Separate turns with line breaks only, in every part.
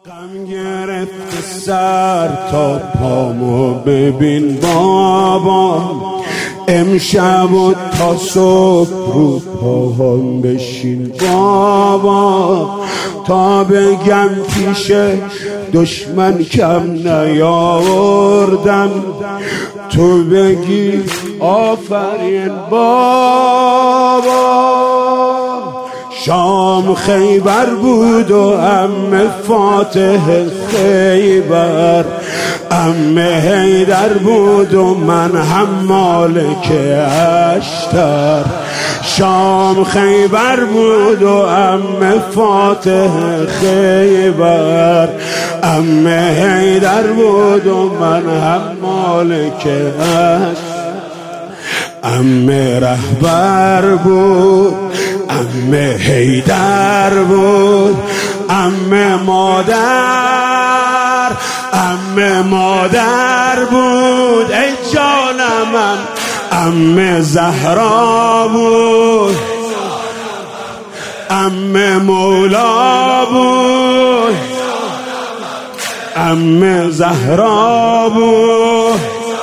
غم گرفت سر تا پامو ببین بابا، امشب و تا صبح رو پاهم بشین بابا، تا بگم پیش دشمن کم نیاوردم، تو بگی آفرین بابا. شام خیبر بود و عمه فاتح خیبر، عمه حیدر بود و من هم مالک اشتر. شام خیبر بود و عمه فاتح خیبر، عمه حیدر بود و من هم مالک اشتر. عمه رهبر بود، عمه حیدر بود، عمه مادر، عمه مادر بود ای جانم، عمه زهرا بود، عمه مولا بود، عمه زهرا بود،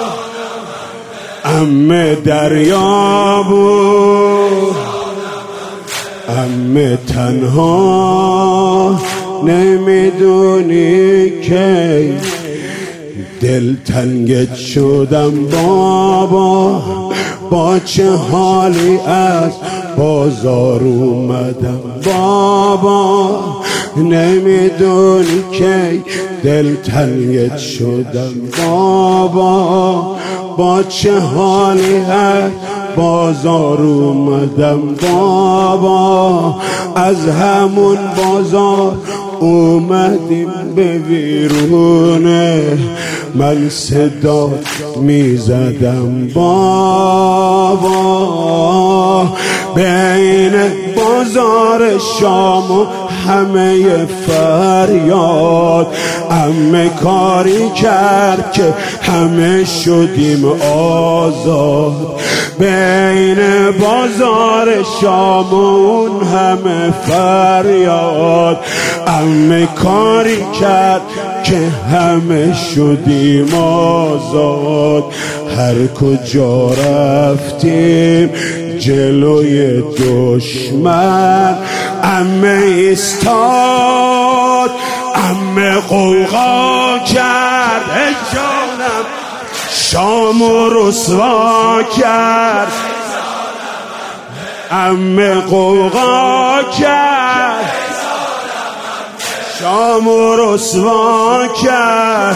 عمه دریا بود. عمه تنها نمیدونی که دل تنگت شدم بابا، با چه حالی از بازار اومدم بابا، نمیدونی که دل تنگت شدم بابا، با چه حالی از بازار اومدم بابا. از همون بازار اومدیم به ویرونه، من صدا میزدم بابا، بین بازار شام و همه فریاد، عمه کاری کرد که همه شدیم آزاد. بین بازار شام و اون همه فریاد، عمه کاری کرد که همه شدیم آزاد. هر کجا رفتیم جلوی دشمن عمه ایستاد، عمه قوقا کرد ای جانم، شام و رسوا کرد، عمه قوقا کرد، شام و رسوا کرد.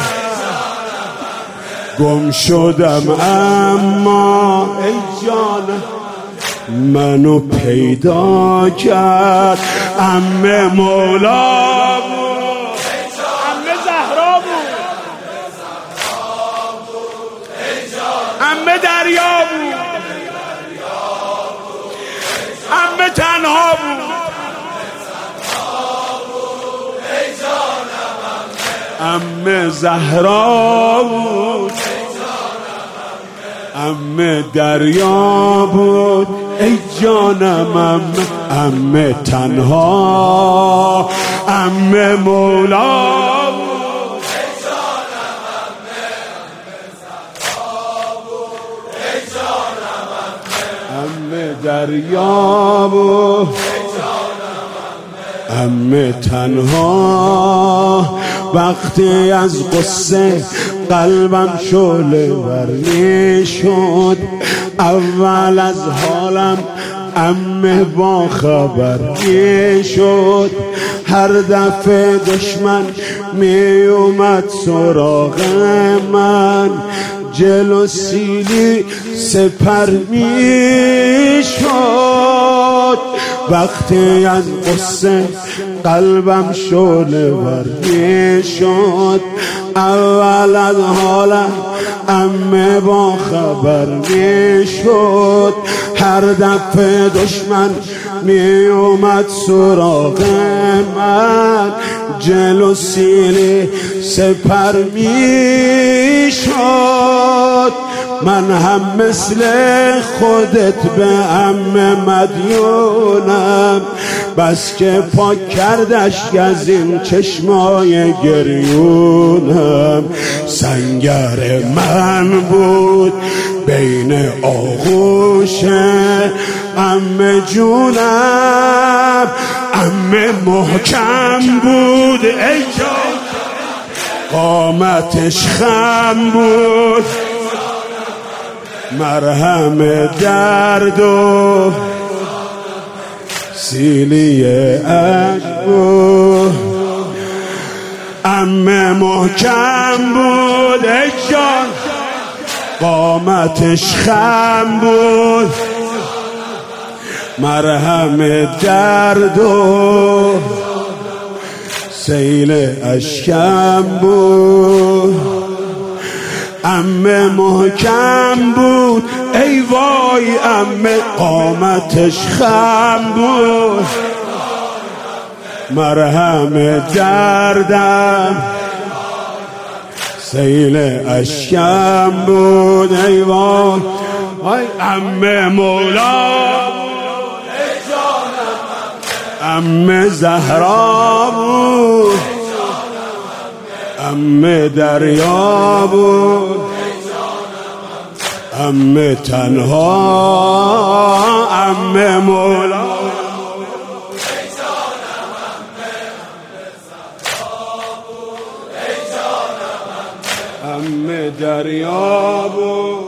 گم شدم اما ای جانم منو پیدا کرد، عمه مولا بود، عمه زهرا بود، عمه دریا بود، عمه تنها بود، عمه زهرا بود، عمه دریا بود ای جانم، عمه تنها، عمه مولا بود ای جانم، عمه دریا بود، عمه تنها. وقتی از قصه قلبم شعله ور میشد، اول از حالم عمه با خبر میشد. هر دفعه دشمن می اومد سراغ من، جلو سیلی سپر میشد. وقتی از قصه قلبم شعله ور میشد، اول از حالم عمه با خبر میشد. هر دفعه دشمن می اومد سراغ من، جلو سینه سپر می شد. من هم مثل خودت به عمه مدیونم، بس که پاک کردش از این چشمای گریونم. سنگر من بود بین آغوش عمه جونم، عمه محکم بود ای جان، قامتش خم بود، مرهم درد و سیلی عشق بود. عمه محکم بود ای جان، قامتش خم بود، مرهم درد و سیل اشکم بود. عمه محکم بود ای وای عمه، قامتش خم بود، مرهم دردم سیل اشکم بود ای وای. عمه مولا، عمه زهرا بود، عمه دریا بود، عمه تنها، عمه مولا، عمه دریا بود.